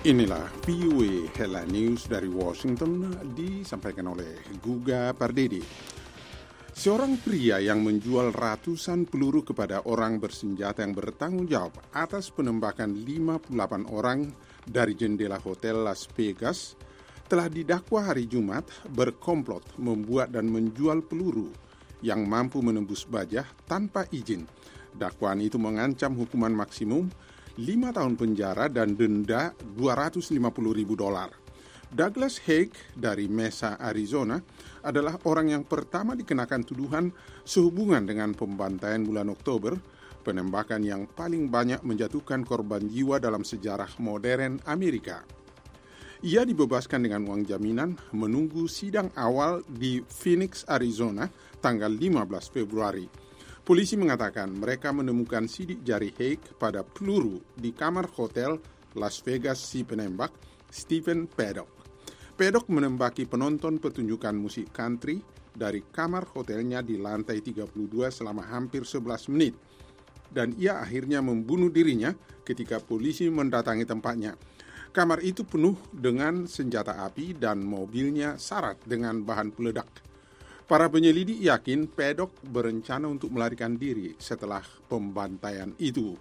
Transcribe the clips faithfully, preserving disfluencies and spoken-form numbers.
Inilah V O A Headline News dari Washington, disampaikan oleh Guga Pardede. Seorang pria yang menjual ratusan peluru kepada orang bersenjata yang bertanggung jawab atas penembakan lima puluh delapan orang dari jendela hotel Las Vegas telah didakwa hari Jumat berkomplot membuat dan menjual peluru yang mampu menembus baja tanpa izin. Dakwaan itu mengancam hukuman maksimum lima tahun penjara dan denda dua ratus lima puluh ribu dolar. Douglas Haig dari Mesa, Arizona adalah orang yang pertama dikenakan tuduhan sehubungan dengan pembantaian bulan Oktober, penembakan yang paling banyak menjatuhkan korban jiwa dalam sejarah modern Amerika. Ia dibebaskan dengan uang jaminan menunggu sidang awal di Phoenix, Arizona, tanggal lima belas Februari. Polisi mengatakan mereka menemukan sidik jari Haig pada peluru di kamar hotel Las Vegas si penembak, Stephen Paddock. Paddock menembaki penonton pertunjukan musik country dari kamar hotelnya di lantai tiga puluh dua selama hampir sebelas menit. Dan ia akhirnya membunuh dirinya ketika polisi mendatangi tempatnya. Kamar itu penuh dengan senjata api dan mobilnya syarat dengan bahan peledak. Para penyelidik yakin Paddock berencana untuk melarikan diri setelah pembantaian itu.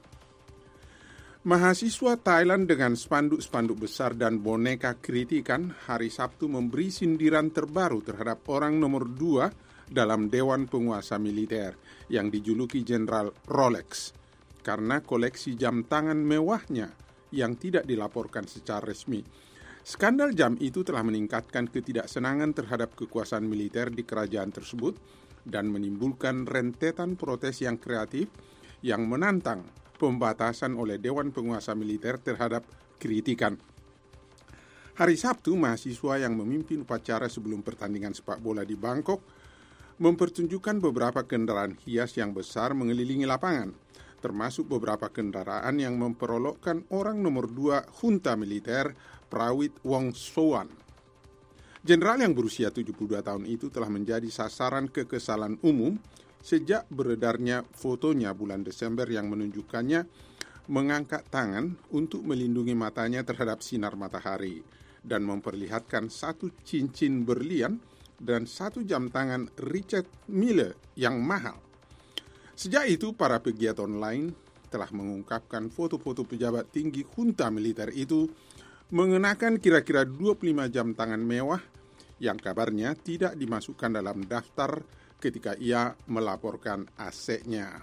Mahasiswa Thailand dengan spanduk-spanduk besar dan boneka kritikan hari Sabtu memberi sindiran terbaru terhadap orang nomor dua dalam Dewan Penguasa Militer yang dijuluki Jenderal Rolex karena koleksi jam tangan mewahnya yang tidak dilaporkan secara resmi. Skandal jam itu telah meningkatkan ketidaksenangan terhadap kekuasaan militer di kerajaan tersebut dan menimbulkan rentetan protes yang kreatif yang menantang pembatasan oleh Dewan Penguasa Militer terhadap kritikan. Hari Sabtu, mahasiswa yang memimpin upacara sebelum pertandingan sepak bola di Bangkok mempertunjukkan beberapa kendaraan hias yang besar mengelilingi lapangan, termasuk beberapa kendaraan yang memperolokkan orang nomor dua junta militer Prawit Wongsuwan. Jenderal yang berusia tujuh puluh dua tahun itu telah menjadi sasaran kekesalan umum sejak beredarnya fotonya bulan Desember yang menunjukkannya mengangkat tangan untuk melindungi matanya terhadap sinar matahari dan memperlihatkan satu cincin berlian dan satu jam tangan Richard Mille yang mahal. Sejak itu, para pegiat online telah mengungkapkan foto-foto pejabat tinggi junta militer itu mengenakan kira-kira dua puluh lima jam tangan mewah yang kabarnya tidak dimasukkan dalam daftar ketika ia melaporkan asetnya.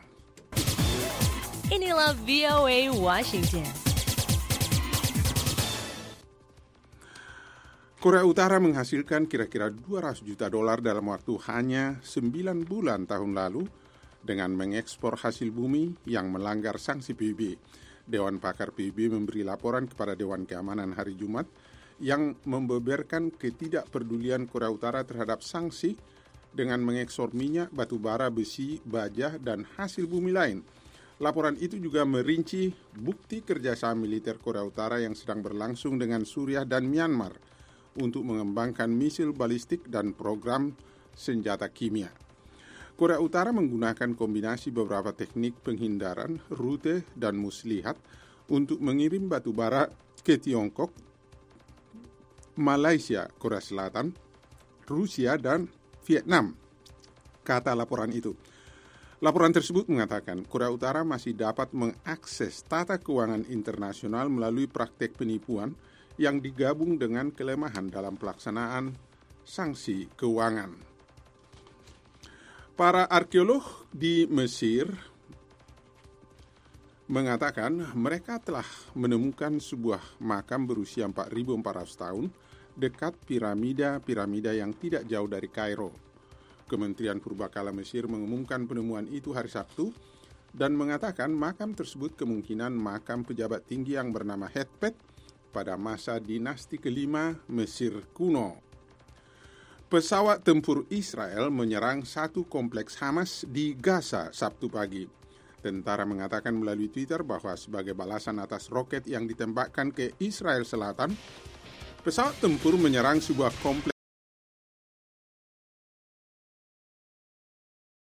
Inilah V O A Washington. Korea Utara menghasilkan kira-kira dua ratus juta dolar dalam waktu hanya sembilan bulan tahun lalu dengan mengekspor hasil bumi yang melanggar sanksi P B B. Dewan Pakar P B B memberi laporan kepada Dewan Keamanan hari Jumat yang membeberkan ketidakpedulian Korea Utara terhadap sanksi dengan mengekspor minyak, batu bara, besi, baja, dan hasil bumi lain. Laporan itu juga merinci bukti kerjasama militer Korea Utara yang sedang berlangsung dengan Suriah dan Myanmar untuk mengembangkan misil balistik dan program senjata kimia. Korea Utara menggunakan kombinasi beberapa teknik penghindaran, rute, dan muslihat untuk mengirim batu bara ke Tiongkok, Malaysia, Korea Selatan, Rusia, dan Vietnam, kata laporan itu. Laporan tersebut mengatakan Korea Utara masih dapat mengakses tata keuangan internasional melalui praktek penipuan yang digabung dengan kelemahan dalam pelaksanaan sanksi keuangan. Para arkeolog di Mesir mengatakan mereka telah menemukan sebuah makam berusia empat ribu empat ratus tahun dekat piramida-piramida yang tidak jauh dari Kairo. Kementerian Purbakala Mesir mengumumkan penemuan itu hari Sabtu dan mengatakan makam tersebut kemungkinan makam pejabat tinggi yang bernama Hetpet pada masa dinasti kelima Mesir kuno. Pesawat tempur Israel menyerang satu kompleks Hamas di Gaza Sabtu pagi. Tentara mengatakan melalui Twitter bahwa sebagai balasan atas roket yang ditembakkan ke Israel Selatan, pesawat tempur menyerang sebuah kompleks